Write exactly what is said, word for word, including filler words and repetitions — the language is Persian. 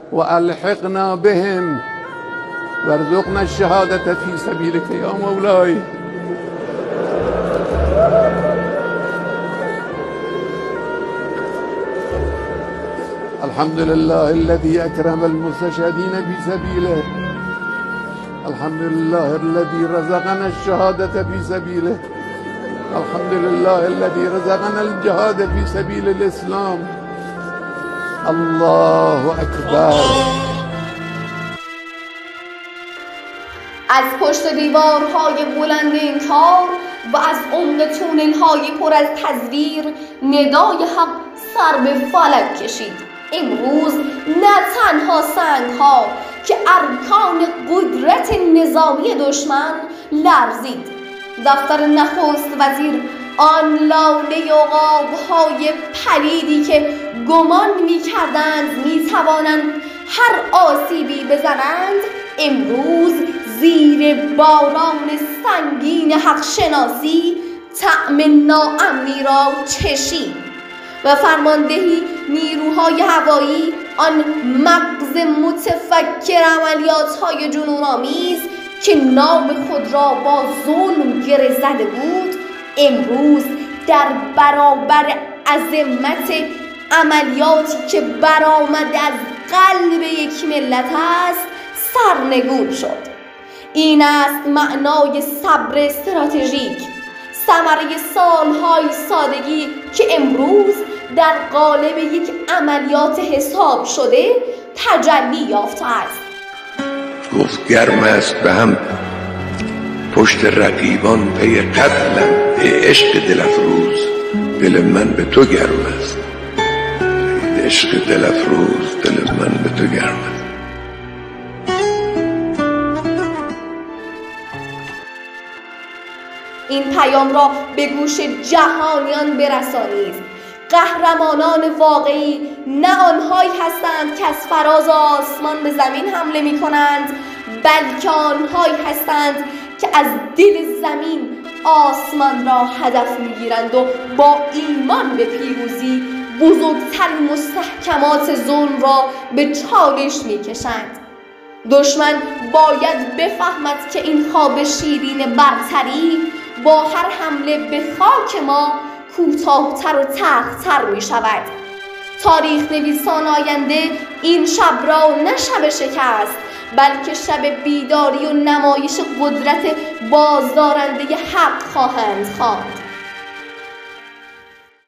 وألحقنا بهم وارزقنا الشهادة في سبيلك يا مولاي. الحمد لله الذي أكرم المستشهدين في سبيله. الحمد لله الذي رزقنا الشهادة في سبيله. الحمد لله الذي رزقنا الجهاد في سبيل الإسلام. الله أكبر. از پشت دیوارهای بلند انکار و از عمق تونل‌های پر از تزویر ندای حق سر به فلک کشید. امروز نه تنها سنگ‌ها که ارکان قدرت نظامی دشمن لرزید. دفتر نخست وزیر، آن لاله عقاب‌های پلیدی که گمان می‌کردند می‌توانند هر آسیبی بزنند، امروز زیر باران سنگین حق شناسی طعم ناامنی را چشید و فرماندهی نیروهای هوایی، آن مغز متفکر عملیات‌های جنون‌آمیز که نام خود را با ظلم گره زده بود، امروز در برابر عظمت عملیاتی که برآمده از قلب یک ملت است سرنگون شد. این است معنای صبر استراتژیک، ثمره سالهای سادگی که امروز در قالب یک عملیات حساب شده تجلی یافته است. گفت گرم است به هم پشت رقیبان پی قتلم، ای عشق دل افروز دل من به تو گرم است. ای عشق دل افروز دل من به تو گرم است. این پیام را به گوش جهانیان برسانید. قهرمانان واقعی نه آنهایی هستند که از فراز آسمان به زمین حمله می کنند، بلکه آنهایی هستند که از دل زمین آسمان را هدف می گیرند و با ایمان به پیروزی بزرگترین مستحکمات ظلم را به چالش می کشند. دشمن باید بفهمد که این خواب شیرین برتری با هر حمله به خاک ما کوتاه‌تر و تلخ‌تر می شود. تاریخ نویسان آینده این شب را نه شب شکست، بلکه شب بیداری و نمایش قدرت بازدارنده حق خواهند خواند.